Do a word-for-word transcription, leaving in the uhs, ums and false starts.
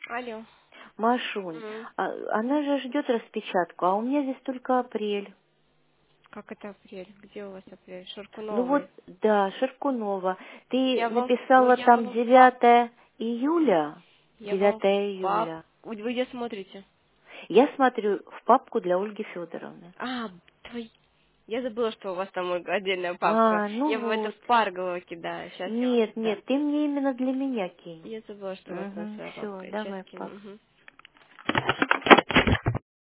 Алло. Машунь, М. а- она же ждет распечатку, а у меня здесь только апрель. Как это апрель? Где у вас апрель? Ну вот, Шуркуновой. да, Ширкунова. Ты Я вам, ну написала я там вам в пап, девятое июля? я вам в девятое пап. июля. Вы вы где смотрите? Я смотрю в папку для Ольги Федоровны. А, твой... Я забыла, что у вас там отдельная папка. А, ну Я в это вот. в Парголово кидаю. Сейчас я вам Нет, кидаю. нет, ты мне именно для меня кинь. Я забыла, что у вас там Угу, своя все, папка. Сейчас давай, кину. пап. Мгм.